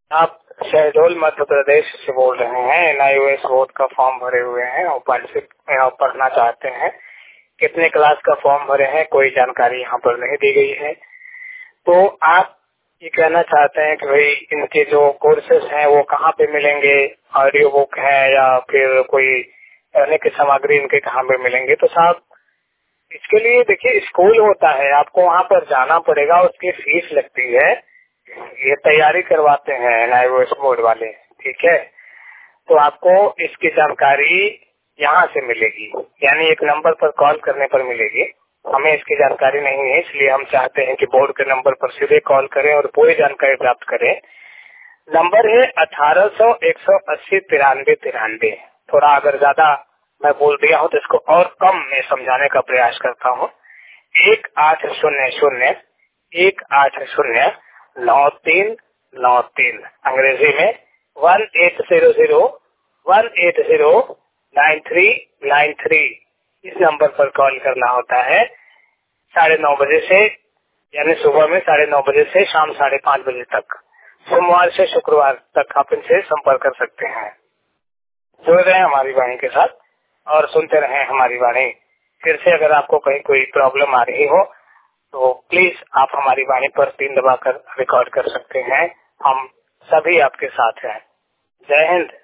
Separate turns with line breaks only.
आप शहडोल मध्य प्रदेश से बोल रहे हैं। NIOS बोर्ड का फॉर्म भरे हुए हैं और पढ़ना चाहते हैं। कितने क्लास का फॉर्म भरे हैं कोई जानकारी यहाँ पर नहीं दी गई है। तो आप ये कहना चाहते हैं कि भाई इनके जो कोर्सेस हैं वो कहाँ पे मिलेंगे, ऑडियो बुक है या फिर कोई पढ़ने की सामग्री इनके कहाँ पे मिलेंगे। तो साहब इसके लिए देखिए स्कूल होता है, आपको वहाँ पर जाना पड़ेगा, उसकी फीस लगती है, ये तैयारी करवाते हैं NIOS बोर्ड वाले, ठीक है। तो आपको इसकी जानकारी यहाँ से मिलेगी, यानी एक नंबर पर कॉल करने पर मिलेगी। हमें इसकी जानकारी नहीं है, इसलिए हम चाहते हैं कि बोर्ड के नंबर पर सीधे कॉल करें और पूरी जानकारी प्राप्त करें। नंबर है 1800-180-93-93। थोड़ा अगर ज्यादा मैं बोल दिया हूँ तो इसको और कम में समझाने का प्रयास करता हूँ। 1800-180-9393 अंग्रेजी में 1800-180-9393 इस नंबर पर कॉल करना होता है 9:30 बजे से, यानी सुबह में 9:30 बजे से शाम 5:30 बजे तक, सोमवार से शुक्रवार तक आप इनसे संपर्क कर सकते हैं। जुड़ रहे हैं हमारी वाणी के साथ और सुनते रहें हमारी वाणी। फिर से अगर आपको कहीं कोई प्रॉब्लम आ रही हो तो प्लीज आप हमारी वाणी पर 3 दबाकर रिकॉर्ड कर सकते हैं। हम सभी आपके साथ हैं। जय हिंद।